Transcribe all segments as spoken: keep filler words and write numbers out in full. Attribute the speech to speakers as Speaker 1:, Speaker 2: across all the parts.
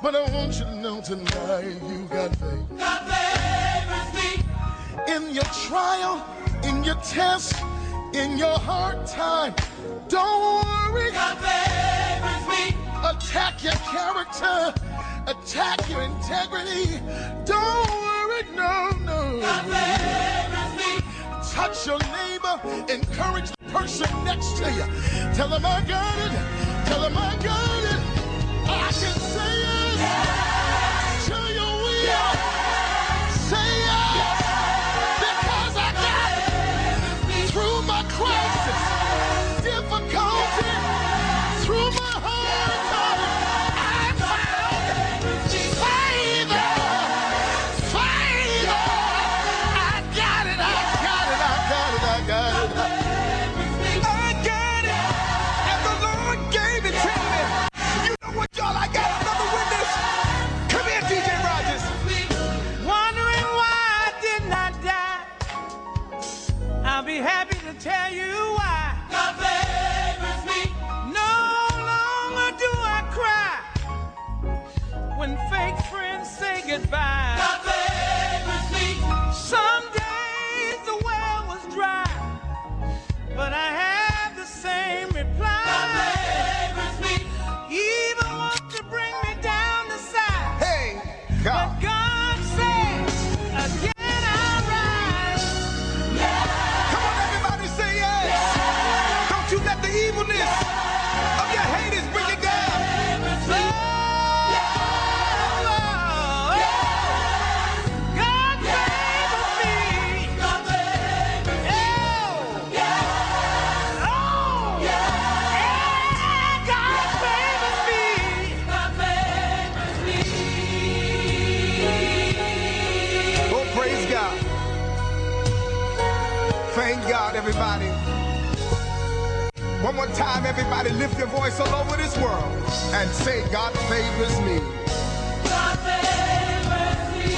Speaker 1: But I want you to know tonight you got faith.
Speaker 2: God favors me.
Speaker 1: In your trial, in your test, in your hard time, don't worry.
Speaker 2: God favors me.
Speaker 1: Attack your character, attack your integrity. Don't worry, no, no.
Speaker 2: God favors me.
Speaker 1: Touch your neighbor, encourage the person next to you. Tell them I got it, tell them I got it. I can say it. Yes. Till you will. Yes. Say it. Yes. Because I got it. Through my crisis, difficulty, through my hard time, I found favor. Favor. I got it, I got it, I got it, I got it. I got it. And the Lord gave it to me. You know what, y'all? I got another witness. Come here, D J Rogers.
Speaker 3: Wondering why I did not die. I'll be happy to tell you why.
Speaker 2: God favors me.
Speaker 3: No longer do I cry when fake friends say goodbye.
Speaker 2: God favors me.
Speaker 3: Some days the well was dry, but I have the same reply.
Speaker 2: God favors me.
Speaker 3: Even want to bring me down the side.
Speaker 1: Hey,
Speaker 3: But
Speaker 1: God.
Speaker 3: God says, again I rise.
Speaker 1: Come on, everybody, say yes. Don't you let the evilness of your haters bring you down.
Speaker 3: God favors me.
Speaker 2: God favors me.
Speaker 3: Oh, oh, yeah, God favors me.
Speaker 2: God favors me.
Speaker 1: Oh, praise God. Thank God, everybody. One more time, everybody, lift your voice all over this world and say, God favors me.
Speaker 2: God favors me.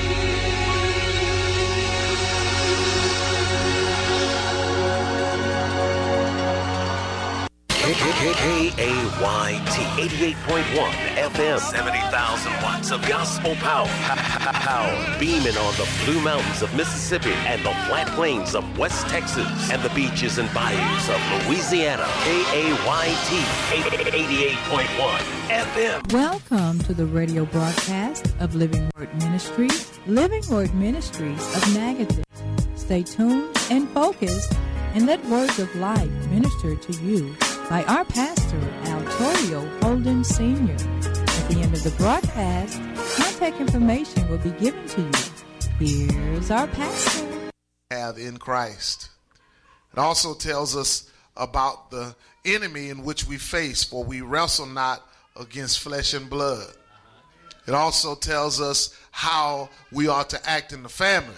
Speaker 4: K A Y T eighty-eight point one F M, seventy thousand watts of gospel power. Power beaming on the Blue Mountains of Mississippi and the flat plains of West Texas and the beaches and bayous of Louisiana. K A Y T eighty-eight point one F M.
Speaker 5: Welcome to the radio broadcast of Living Word Ministries, Living Word Ministries of Magadan. Stay tuned and focused and let words of life minister to you by our pastor, Altorio Holden Senior At the end of the broadcast, contact information will be given to you. Here's our pastor.
Speaker 1: Have in Christ. It also tells us about the enemy in which we face, for we wrestle not against flesh and blood. It also tells us how we ought to act in the family.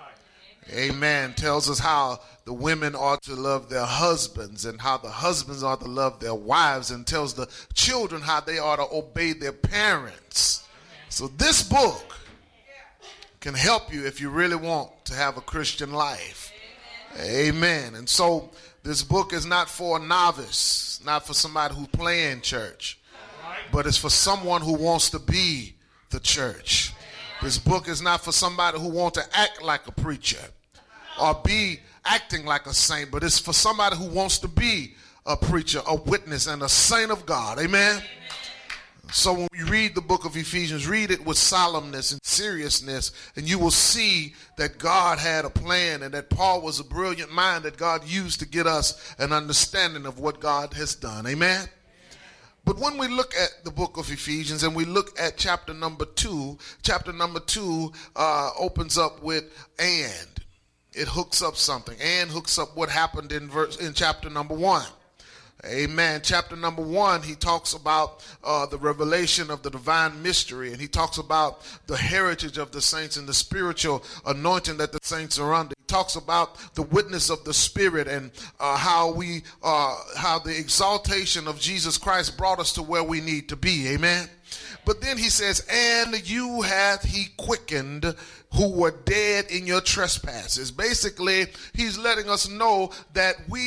Speaker 1: Amen. Tells us how the women ought to love their husbands and how the husbands ought to love their wives, and tells the children how they ought to obey their parents. So this book can help you if you really want to have a Christian life. Amen. And so this book is not for a novice, not for somebody who play in church, but it's for someone who wants to be the church. This book is not for somebody who wants to act like a preacher or be acting like a saint, but it's for somebody who wants to be a preacher, a witness, and a saint of God. Amen? So when you read the book of Ephesians, read it with solemnness and seriousness, and you will see that God had a plan and that Paul was a brilliant mind that God used to get us an understanding of what God has done. Amen? But when we look at the book of Ephesians and we look at chapter number two, chapter number two uh, opens up with and. It hooks up something. And hooks up what happened in verse in chapter number one. Amen. Chapter number one, he talks about uh, the revelation of the divine mystery, and he talks about the heritage of the saints and the spiritual anointing that the saints are under. He talks about the witness of the Spirit and uh, how we, uh, how the exaltation of Jesus Christ brought us to where we need to be. Amen. But then he says, and you hath he quickened who were dead in your trespasses. Basically, he's letting us know that we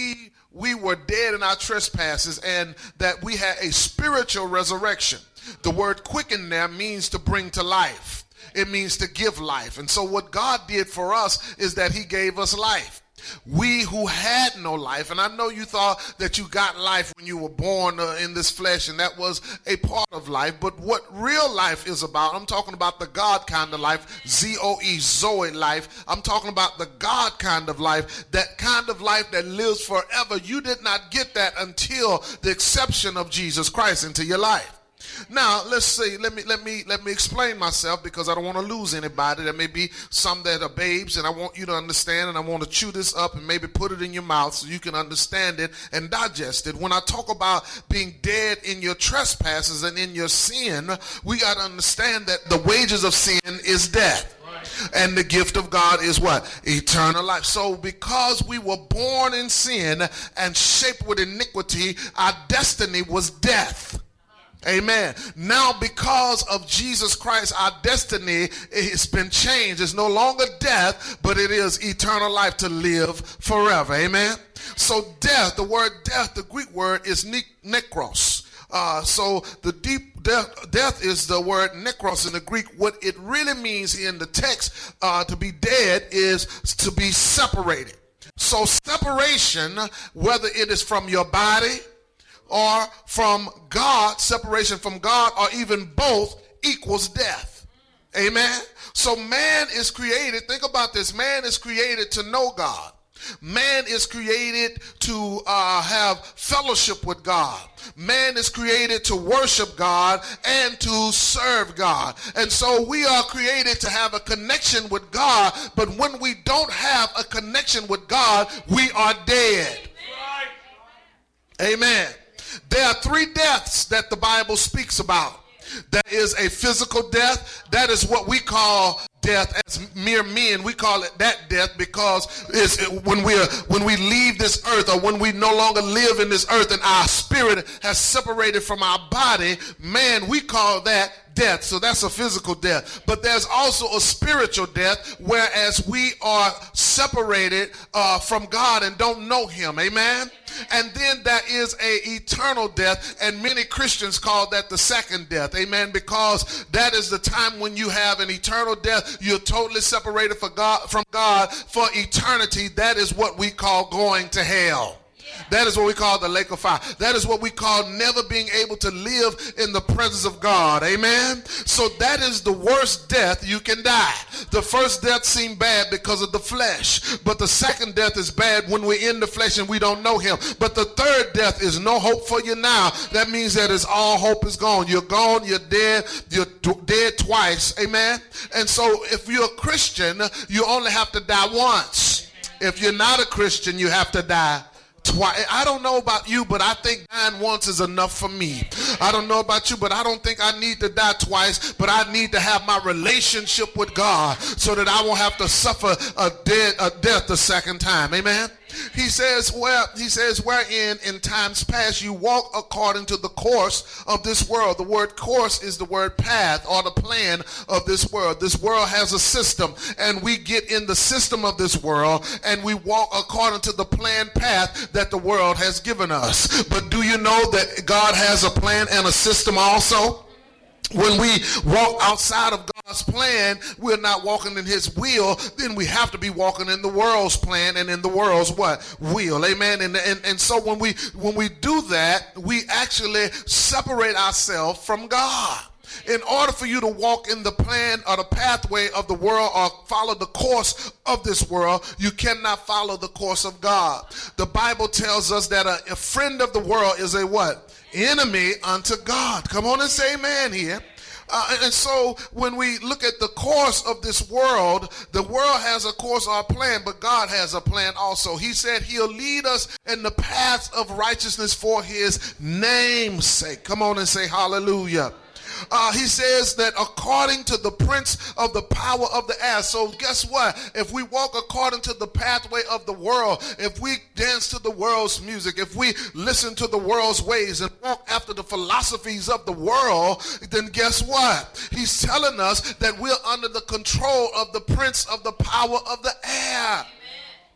Speaker 1: we were dead in our trespasses and that we had a spiritual resurrection. The word quicken there means to bring to life. It means to give life. And so what God did for us is that he gave us life. We who had no life, and I know you thought that you got life when you were born uh, in this flesh, and that was a part of life, but what real life is about, I'm talking about the God kind of life, Z O E, Zoe life. I'm talking about the God kind of life, that kind of life that lives forever. You did not get that until the exception of Jesus Christ into your life. Now, let's see, let me let me let me explain myself, because I don't want to lose anybody. There may be some that are babes, and I want you to understand, and I want to chew this up and maybe put it in your mouth so you can understand it and digest it. When I talk about being dead in your trespasses and in your sin, we got to understand that the wages of sin is death. And the gift of God is what? Eternal life. So because we were born in sin and shaped with iniquity, our destiny was death. Amen. Now, because of Jesus Christ, our destiny has been changed. It's no longer death, but it is eternal life to live forever. Amen. So death, the word death, the Greek word is ne- nekros. Uh, so the deep death, death is the word nekros in the Greek. What it really means in the text, uh, to be dead, is to be separated. So separation, whether it is from your body or from God, separation from God, or even both, equals death. Amen. So man is created, think about this, man is created to know God. Man is created to uh, have fellowship with God. Man is created to worship God and to serve God. And so we are created to have a connection with God, but when we don't have a connection with God, we are dead. Amen. There are three deaths that the Bible speaks about. There is a physical death. That is what we call death as mere men. We call it that death because it's when we when we leave this earth, or when we no longer live in this earth and our spirit has separated from our body, man, we call that death. So that's a physical death. But there's also a spiritual death, whereas we are separated uh, from God and don't know him. Amen. And then there is a eternal death, and many Christians call that the second death. Amen. Because that is the time when you have an eternal death. You're totally separated for God, from God for eternity. That is what we call going to hell. That is what we call the lake of fire. That is what we call never being able to live in the presence of God. Amen. So that is the worst death you can die. The first death seemed bad because of the flesh, but the second death is bad when we're in the flesh and we don't know him. But the third death is no hope for you now. That means that it's all hope is gone. You're gone, you're dead, you're t- dead twice. Amen. And so if you're a Christian, you only have to die once. If you're not a Christian, you have to die twice. I don't know about you, but I think dying once is enough for me. I don't know about you, but I don't think I need to die twice, but I need to have my relationship with God so that I won't have to suffer a dead a death the second time. Amen. He says, well, he says, wherein in times past you walk according to the course of this world. The word course is the word path, or the plan of this world. This world has a system, and we get in the system of this world, and we walk according to the planned path that the world has given us. But do you know that God has a plan and a system also? When we walk outside of God's plan, we're not walking in his will. Then we have to be walking in the world's plan and in the world's what? Will. Amen. And, and, and so when we when we do that, we actually separate ourselves from God. In order for you to walk in the plan or the pathway of the world or follow the course of this world, you cannot follow the course of God. The Bible tells us that a, a friend of the world is a what? Enemy unto God. Come on and say amen here. Uh, and so when we look at the course of this world, the world has a course or a plan, but God has a plan also. He said he'll lead us in the paths of righteousness for his name's sake. Come on and say hallelujah. Uh, he says that according to the prince of the power of the air. So guess what? If we walk according to the pathway of the world, if we dance to the world's music, if we listen to the world's ways and walk after the philosophies of the world, then guess what? He's telling us that we're under the control of the prince of the power of the air.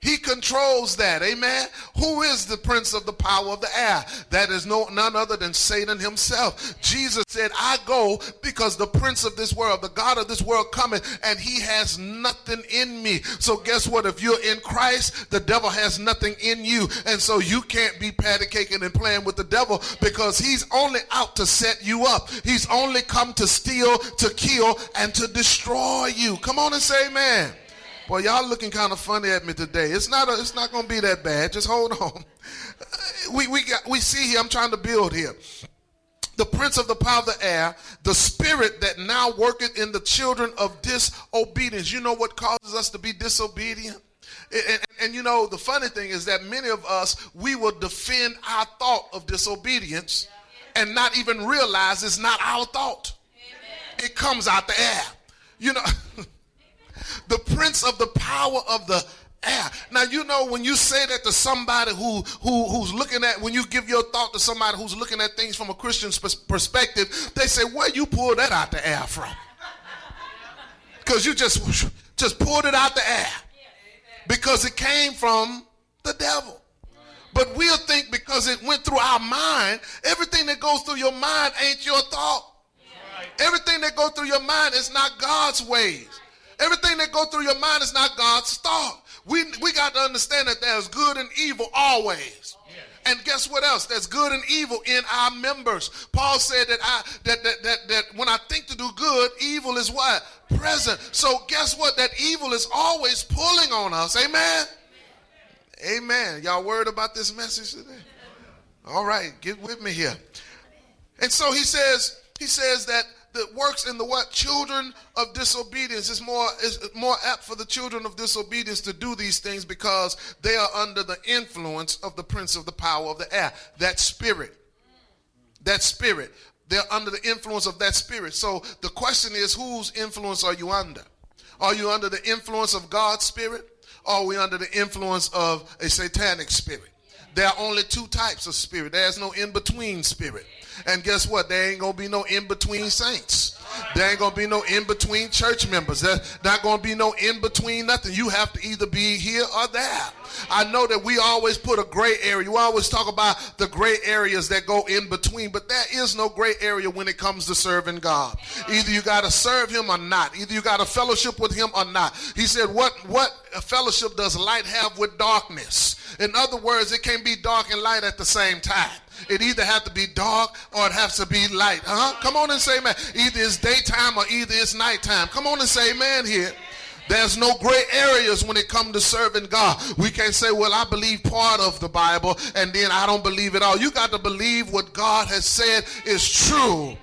Speaker 1: He controls that. Amen. Who is the prince of the power of the air? That is no none other than Satan himself. Jesus said, I go because the prince of this world, the God of this world cometh, and he has nothing in me. So guess what? If you're in Christ, the devil has nothing in you. And so you can't be patty caking and playing with the devil, because he's only out to set you up. He's only come to steal, to kill, and to destroy you. Come on and say amen. Boy, y'all looking kind of funny at me today. It's not a, it's not going to be that bad. Just hold on. We we got we see here, I'm trying to build here. The prince of the power of the air, the spirit that now worketh in the children of disobedience. You know what causes us to be disobedient? And, and, and you know, the funny thing is that many of us, we will defend our thought of disobedience and not even realize it's not our thought. It comes out the air. You know, the prince of the power of the air. Now, you know, when you say that to somebody who, who who's looking at, when you give your thought to somebody who's looking at things from a Christian perspective, they say, where you pull that out the air from? Because you just, just pulled it out the air. Because it came from the devil. But we'll think because it went through our mind, everything that goes through your mind ain't your thought. Everything that goes through your mind is not God's ways. Everything that goes through your mind is not God's thought. We we got to understand that there's good and evil always. And guess what else? There's good and evil in our members. Paul said that I that that that, that when I think to do good, evil is what? Present. So guess what? That evil is always pulling on us. Amen. Amen. Y'all worried about this message today? All right, get with me here. And so he says, he says that the works in the what? Children of disobedience. Is more is more apt for the children of disobedience to do these things because they are under the influence of the prince of the power of the air. That spirit. That spirit. They're under the influence of that spirit. So the question is, whose influence are you under? Are you under the influence of God's spirit? Or are we under the influence of a satanic spirit? There are only two types of spirit. There's no in-between spirit. And guess what? There ain't going to be no in-between saints. There ain't going to be no in-between church members. There's not going to be no in-between nothing. You have to either be here or there. I know that we always put a gray area. We always talk about the gray areas that go in between, but there is no gray area when it comes to serving God. Either you got to serve him or not. Either you got to fellowship with him or not. He said, what, what fellowship does light have with darkness? In other words, it can't be dark and light at the same time. It either has to be dark or it has to be light. Huh? Come on and say amen. Either it's daytime or either it's nighttime. Come on and say amen here. There's no gray areas when it comes to serving God. We can't say, well, I believe part of the Bible and then I don't believe it all. You got to believe what God has said is true,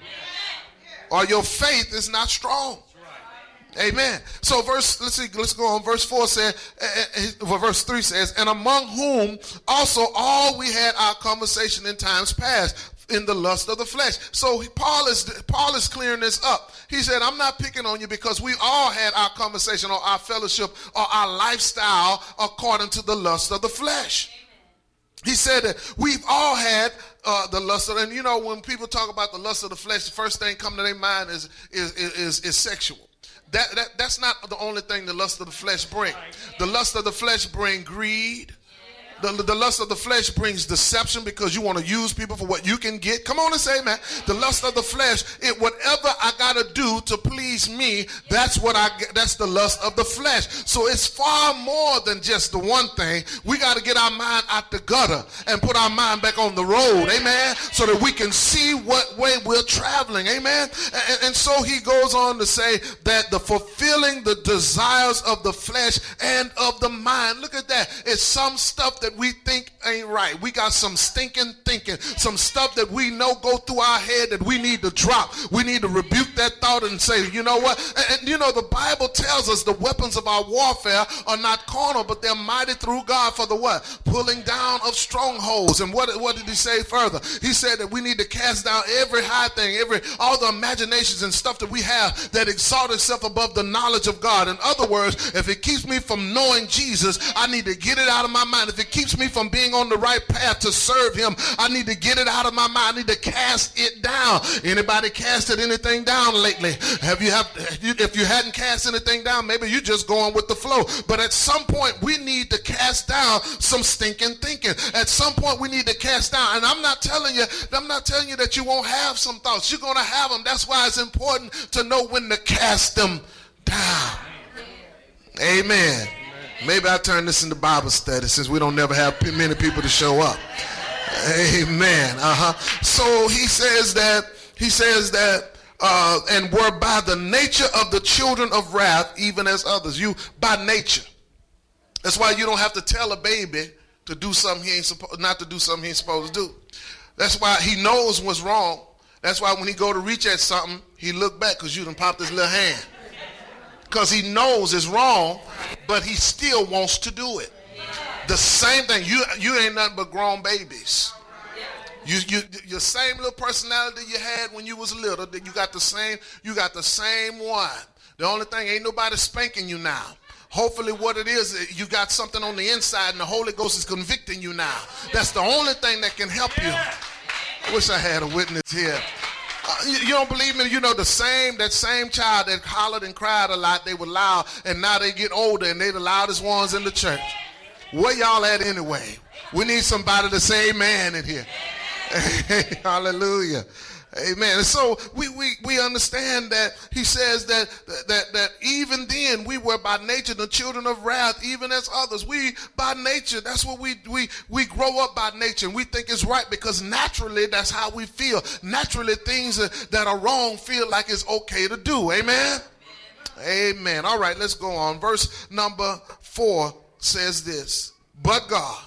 Speaker 1: or your faith is not strong. Amen. So verse, let's see, let's go on. Verse four says, well, verse three says, and among whom also all we had our conversation in times past, in the lust of the flesh. So Paul is Paul is clearing this up. He said, I'm not picking on you because we all had our conversation or our fellowship or our lifestyle according to the lust of the flesh. He said that we've all had uh, the lust of, and you know, when people talk about the lust of the flesh, the first thing coming to their mind is is is, is sexual. That, that that's not the only thing the lust of the flesh bring. The lust of the flesh bring greed. The, the lust of the flesh brings deception because you want to use people for what you can get. Come on and say, man. The lust of the flesh, it whatever I got to do to please me, that's what I get. That's the lust of the flesh. So it's far more than just the one thing. We got to get our mind out the gutter and put our mind back on the road. Amen. So that we can see what way we're traveling. Amen. And, and so he goes on to say that the fulfilling the desires of the flesh and of the mind. Look at that. It's some stuff that we think ain't right. We got some stinking thinking, some stuff that we know go through our head that we need to drop. We need to rebuke that thought and say, you know what? And, and you know, the Bible tells us the weapons of our warfare are not carnal, but they're mighty through God for the what? Pulling down of strongholds. And what, what did he say further? He said that we need to cast down every high thing, every all the imaginations and stuff that we have that exalt itself above the knowledge of God. In other words, if it keeps me from knowing Jesus, I need to get it out of my mind. If it keeps keeps me from being on the right path to serve him, I need to get it out of my mind. I need to cast it down. Anybody casted anything down lately? Have you have if you hadn't cast anything down, maybe you're just going with the flow. But at some point we need to cast down some stinking thinking. At some point we need to cast down. And I'm not telling you, I'm not telling you that you won't have some thoughts. You're going to have them. That's why it's important to know when to cast them down. Amen. Amen. Maybe I turn this into Bible study since we don't never have many people to show up. Amen. Uh-huh. So he says that, he says that, uh, and were by the nature of the children of wrath, even as others. You, by nature. That's why you don't have to tell a baby to do something he ain't supposed, not to do something he ain't supposed to do. That's why he knows what's wrong. That's why when he go to reach at something, he look back because you done popped his little hand. Because he knows it's wrong, but he still wants to do it. The same thing. You you ain't nothing but grown babies. You you your same little personality you had when you was little. You got the same. You got the same one. The only thing, ain't nobody spanking you now. Hopefully what it is, you got something on the inside and the Holy Ghost is convicting you now. That's the only thing that can help you. I wish I had a witness here. Uh, you, you don't believe me? You know, the same, that same child that hollered and cried a lot, they were loud, and now they get older and they the loudest ones in the church. Where y'all at anyway? We need somebody to say amen in here. Hallelujah. Amen. And so we, we, we understand that he says that, that, that even then we were by nature the children of wrath, even as others. We by nature, that's what we, we, we grow up by nature. And we think it's right because naturally that's how we feel. Naturally things that are wrong feel like it's okay to do. Amen. Amen. All right, let's go on. Verse number four says this: but God,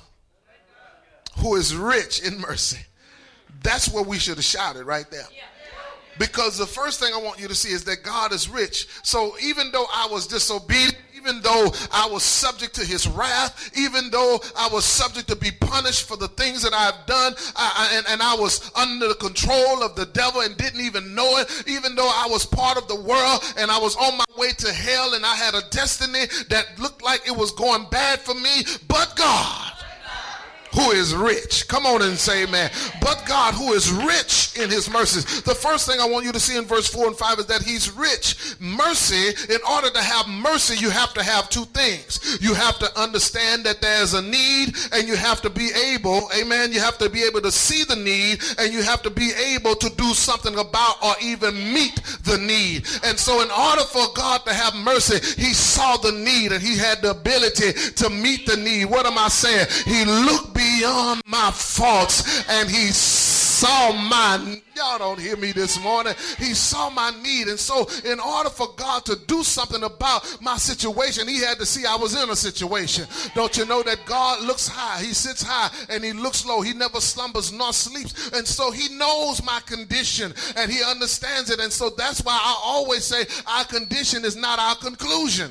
Speaker 1: who is rich in mercy. That's where we should have shouted right there. Because the first thing I want you to see is that God is rich. So even though I was disobedient, even though I was subject to his wrath, even though I was subject to be punished for the things that I've done, I, I, and, and I was under the control of the devil and didn't even know it, even though I was part of the world and I was on my way to hell and I had a destiny that looked like it was going bad for me, but God, who is rich. Come on and say amen. But God, who is rich in his mercies. The first thing I want you to see in verse four and five is that he's rich. Mercy, in order to have mercy, you have to have two things. You have to understand that there's a need, and you have to be able, amen, you have to be able to see the need, and you have to be able to do something about or even meet the need. And so in order for God to have mercy, he saw the need and he had the ability to meet the need. What am I saying? He looked beyond my faults and he saw my, y'all don't hear me this morning, he saw my need. And so in order for God to do something about my situation, he had to see I was in a situation. Don't you know that God looks high, he sits high and he looks low, he never slumbers nor sleeps, and so he knows my condition and he understands it. And so that's why I always say our condition is not our conclusion.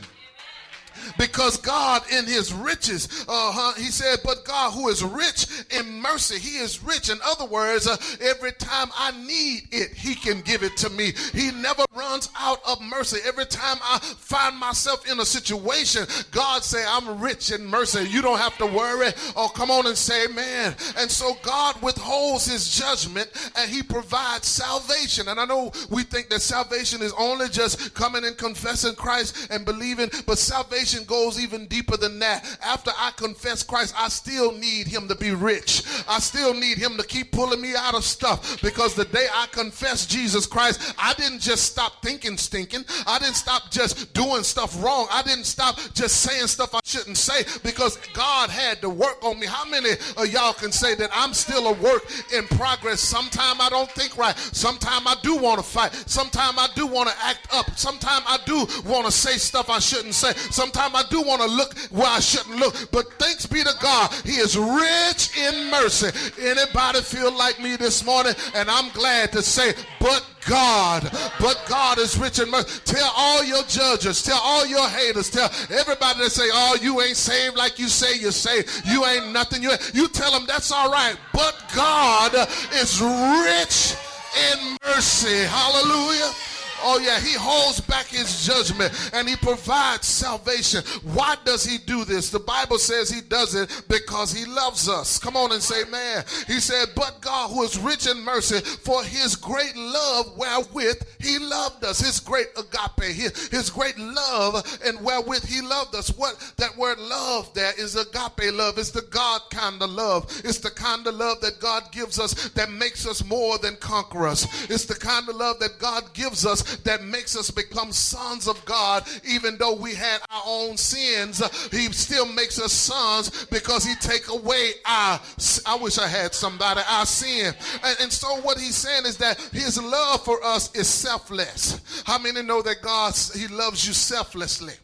Speaker 1: Because God in his riches, uh, he said, but God who is rich in mercy, he is rich. In other words, uh, every time I need it, he can give it to me. He never runs out of mercy. Every time I find myself in a situation, God say, I'm rich in mercy. You don't have to worry. Oh, come on and say amen. And so God withholds his judgment and he provides salvation. And I know we think that salvation is only just coming and confessing Christ and believing, but salvation goes even deeper than that. After I confess Christ, I still need him to be rich. I still need him to keep pulling me out of stuff, because the day I confess Jesus Christ, I didn't just stop thinking stinking. I didn't stop just doing stuff wrong. I didn't stop just saying stuff I shouldn't say, because God had to work on me. How many of y'all can say that I'm still a work in progress? Sometime I don't think right. Sometime I do want to fight. Sometime I do want to act up. Sometime I do want to say stuff I shouldn't say. Sometimes I do want to look where I shouldn't look. But thanks be to God, he is rich in mercy. Anybody feel like me this morning? And I'm glad to say, but God, but God is rich in mercy. Tell all your judges, tell all your haters, tell everybody that say, oh, you ain't saved like you say you're saved. You ain't nothing. You, you tell them that's all right. But God is rich in mercy. Hallelujah. Oh yeah, he holds back his judgment and he provides salvation. Why does he do this? The Bible says he does it because he loves us. Come on and say, man. He said, but God, who is rich in mercy, for his great love wherewith he loved us. His great agape, his, his great love and wherewith he loved us. What that word love there is agape love. It's the God kind of love. It's the kind of love that God gives us that makes us more than conquerors. It's the kind of love that God gives us that makes us become sons of God. Even though we had our own sins, he still makes us sons because he take away our, I wish I had somebody, our sin. And, and so what he's saying is that his love for us is selfless. How many know that God, he loves you selflessly?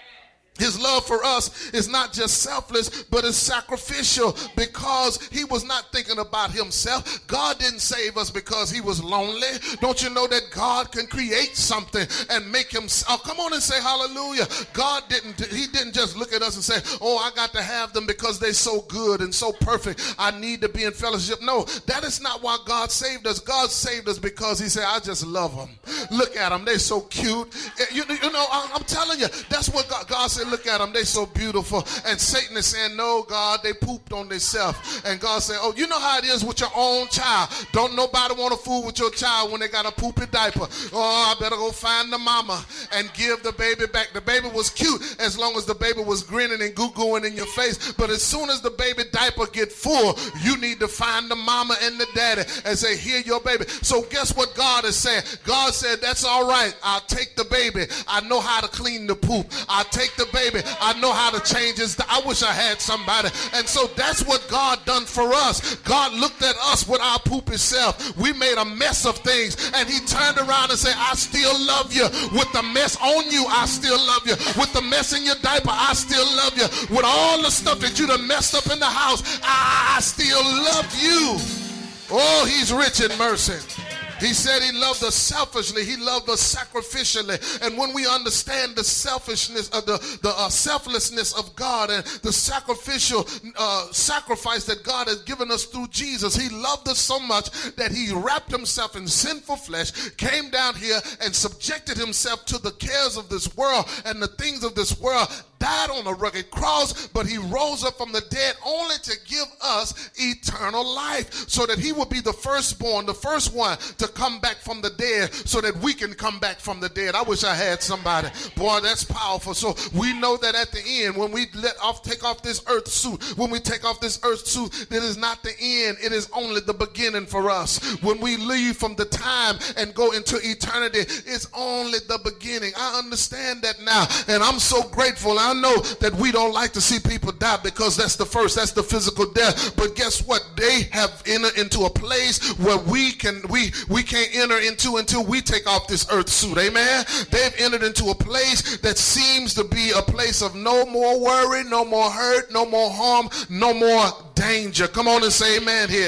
Speaker 1: His love for us is not just selfless, but it's sacrificial because he was not thinking about himself. God didn't save us because he was lonely. Don't you know that God can create something and make him, oh, come on and say hallelujah. God didn't, he didn't just look at us and say, oh, I got to have them because they're so good and so perfect. I need to be in fellowship. No, that is not why God saved us. God saved us because he said, I just love them. Look at them. They're so cute. You, you know, I'm telling you, that's what God, God said. Look at them, they so beautiful. And Satan is saying, no, God, they pooped on themselves. And God said, oh, you know how it is with your own child. Don't nobody want to fool with your child when they got a poopy diaper. Oh, I better go find the mama and give the baby back. The baby was cute as long as the baby was grinning and goo-gooing in your face. But as soon as the baby diaper get full, you need to find the mama and the daddy and say, here your baby. So guess what God is saying? God said, that's all right. I'll take the baby. I know how to clean the poop. I'll take the baby. I know how to change his. I wish I had somebody. And so that's what God done for us. God looked at us with our poopy self. We made a mess of things, and he turned around and said, I still love you. With the mess on you, I still love you. With the mess in your diaper, I still love you. With all the stuff that you done messed up in the house, I, I still love you. Oh, he's rich in mercy. He said he loved us selfishly. He loved us sacrificially. And when we understand the selfishness of the, the uh, selflessness of God and the sacrificial uh, sacrifice that God has given us through Jesus, he loved us so much that he wrapped himself in sinful flesh, came down here and subjected himself to the cares of this world and the things of this world, died on a rugged cross, but he rose up from the dead only to give us eternal life so that he would be the firstborn, the first one to come back from the dead so that we can come back from the dead. I wish I had somebody. Boy, that's powerful. So we know that at the end, when we let off, take off this earth suit, when we take off this earth suit, that is not the end. It is only the beginning for us. When we leave from the time and go into eternity, it's only the beginning. I understand that now, and I'm so grateful. I know that we don't like to see people die because that's the first, that's the physical death. But guess what? They have entered into a place where we can we we can't enter into until we take off this earth suit. Amen. They've entered into a place that seems to be a place of no more worry, no more hurt, no more harm, no more danger. Come on and say amen here.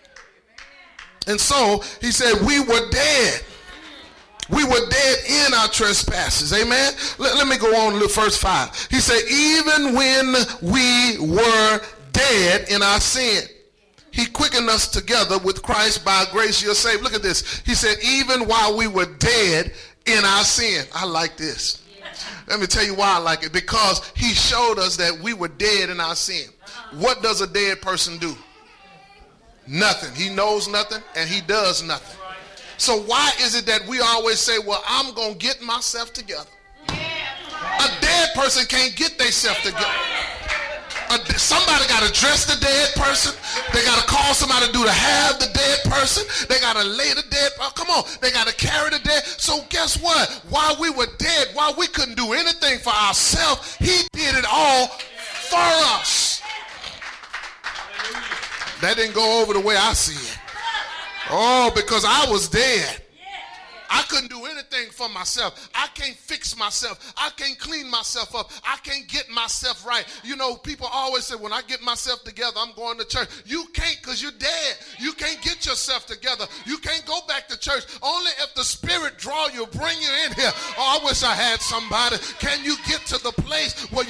Speaker 1: And so he said, we were dead. We were dead in our trespasses. Amen. Let, let me go on to verse five. He said, even when we were dead in our sin, he quickened us together with Christ. By grace you're saved. Look at this. He said, even while we were dead in our sin. I like this. Let me tell you why I like it. Because he showed us that we were dead in our sin. What does a dead person do? Nothing. He knows nothing and he does nothing. So why is it that we always say, well, I'm going to get myself together? A dead person can't get themselves together. A, somebody got to dress the dead person. They got to call somebody to do to have the dead person. They got to lay the dead. Oh, come on. They got to carry the dead. So guess what? While we were dead, while we couldn't do anything for ourselves, he did it all for us. That didn't go over the way I see it. Oh, because I was dead. I couldn't do anything for myself. I can't fix myself. I can't clean myself up. I can't get myself right. You know, people always say, when I get myself together, I'm going to church. You can't because you're dead. You can't get yourself together. You can't go back to church. Only if the Spirit draw you, bring you in here. Oh, I wish I had somebody. Can you get to the place where you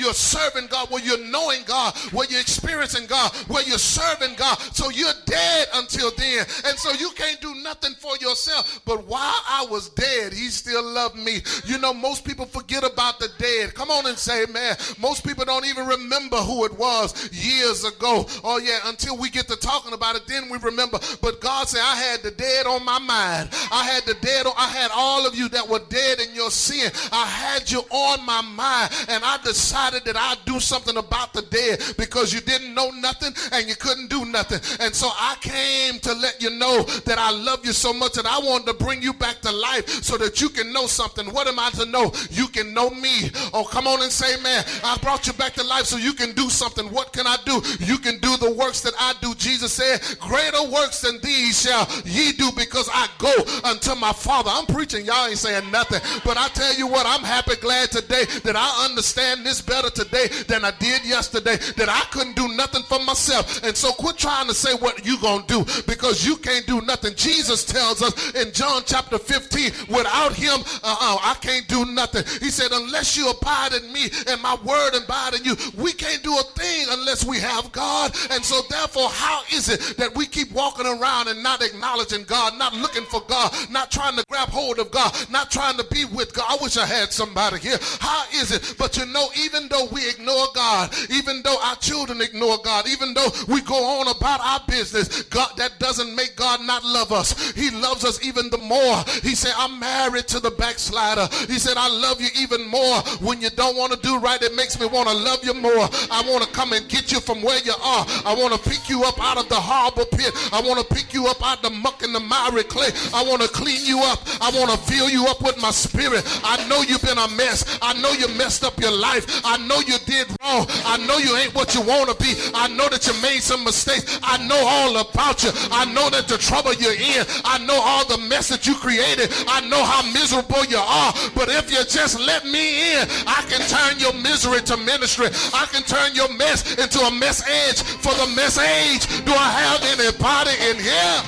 Speaker 1: you're serving God, where you're knowing God, where you're experiencing God, where you're serving God. So you're dead until then. And so you can't do nothing for yourself. But while I was dead, he still loved me. You know, most people forget about the dead. Come on and say, man, most people don't even remember who it was years ago. Oh, yeah, until we get to talking about it, then we remember. But God said, I had the dead on my mind. I had the dead on, I had all of you that were dead in your sin. I had you on my mind, and I decided that I'd do something about the dead because you didn't know nothing and you couldn't do nothing. And so I came to let you know that I love you so much that I wanted to bring you back to life so that you can know something. What am I to know? You can know me. Oh, come on and say, man, I brought you back to life so you can do something. What can I do? You can do the works that I do. Jesus said, greater works than these shall ye do because I go unto my Father. I'm preaching. Y'all ain't saying nothing. But I tell you what, I'm happy, glad today that I understand this better today than I did yesterday, that I couldn't do nothing for myself. And so quit trying to say what you gonna do because you can't do nothing. Jesus tells us in John chapter fifteen, without him, uh-uh, I can't do nothing. He said, unless you abide in me and my word abide in you, we can't do a thing unless we have God. And so therefore, how is it that we keep walking around and not acknowledging God, not looking for God, not trying to grab hold of God, not trying to be with God? I wish I had somebody here. How is it? But you know, even though we ignore God, even though our children ignore God, even though we go on about our business, God, that doesn't make God not love us. He loves us even the more. He said, I'm married to the backslider. He said, I love you even more. When you don't want to do right, it makes me want to love you more. I want to come and get you from where you are. I want to pick you up out of the harbor pit. I want to pick you up out of the muck and the miry clay. I want to clean you up. I want to fill you up with my spirit. I know you've been a mess. I know you messed up your life. I know you did wrong. I know you ain't what you want to be. I know that you made some mistakes. I know all about you. I know that the trouble you're in. I know all the mess that you created. I know how miserable you are. But if you just let me in, I can turn your misery to ministry. I can turn your mess into a message for the message. Do I have anybody in here?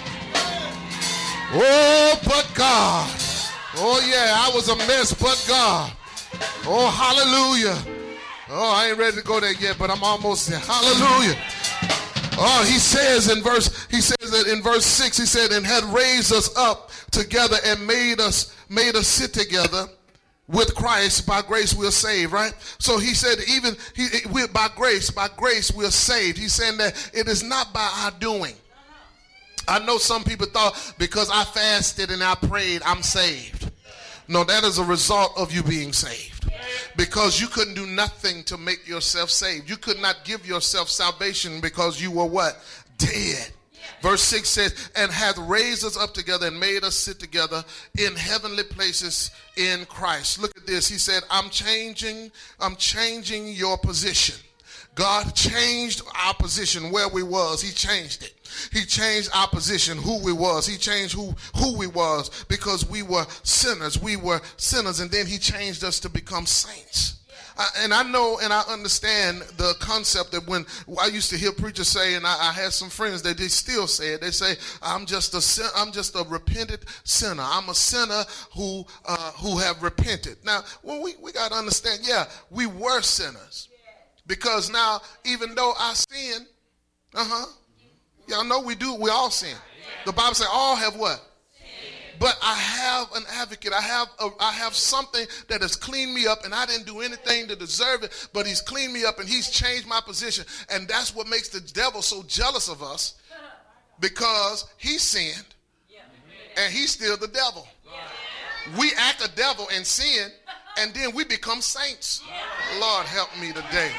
Speaker 1: Oh, but God. Oh, yeah, I was a mess, but God. Oh, hallelujah. Oh, I ain't ready to go there yet, but I'm almost there. Hallelujah. Oh, he says in verse, he says that in verse six, he said, and had raised us up together and made us, made us sit together with Christ. By grace we're saved, right? So he said, even he, we by grace, by grace we're saved. He's saying that it is not by our doing. I know some people thought because I fasted and I prayed, I'm saved. No, that is a result of you being saved. Because you couldn't do nothing to make yourself saved. You could not give yourself salvation because you were what? Dead. Verse six says, and hath raised us up together and made us sit together in heavenly places in Christ. Look at this. He said, I'm changing, I'm changing your position. God changed our position where we was. He changed it. He changed our position, who we was. He changed who, who we was because we were sinners. We were sinners, and then he changed us to become saints. I, and I know and I understand the concept that when I used to hear preachers say, and I, I had some friends that they still say it, they say, I'm just a sin, I'm just a repentant sinner. I'm a sinner who uh, who have repented. Now, well, we, we got to understand, yeah, we were sinners. Because now, even though I sin, uh-huh, y'all know we do, we all sin. The Bible says all have what? But I have an advocate. I have a, I have something that has cleaned me up, and I didn't do anything to deserve it, but he's cleaned me up, and he's changed my position. And that's what makes the devil so jealous of us, because he sinned, and he's still the devil. We act a devil and sin, and then we become saints. Lord, help me today.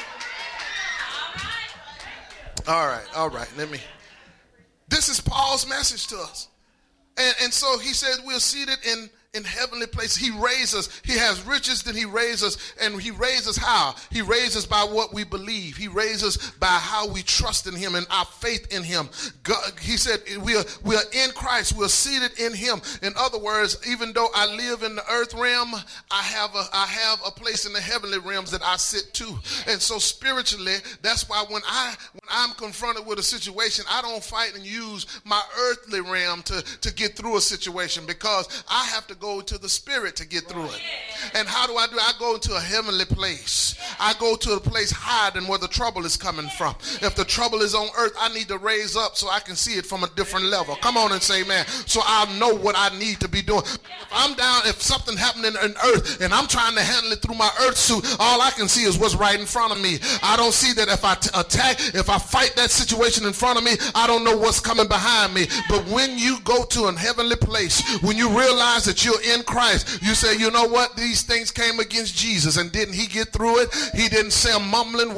Speaker 1: All right, all right, let me. This is Paul's message to us. And, and so he said we're seated in, in heavenly places. He raised us. He has riches, then he raised us. And he raised us how? He raised us by what we believe. He raised us by how we trust in him and our faith in him. God, he said we are, we are in Christ. We're seated in him. In other words, even though I live in the earth realm, I have a, I have a place in the heavenly realms that I sit to. And so spiritually, that's why when, I, when I'm confronted with a situation, I don't fight and use my earthly realm to, to get through a situation, because I have to go to the spirit to get through it. And how do I do it? I go into a heavenly place. I go to a place hiding where the trouble is coming from. If the trouble is on earth, I need to raise up so I can see it from a different level. Come on and say amen. So I'll know what I need to be doing. If I'm down, if something happened in, in earth and I'm trying to handle it through my earth suit, all I can see is what's right in front of me. I don't see that if I t- attack, if I fight that situation in front of me, I don't know what's coming behind me. But when you go to a heavenly place, when you realize that you're in Christ, you say, you know what? These things came against Jesus, and didn't he get through it? He didn't say a mumbling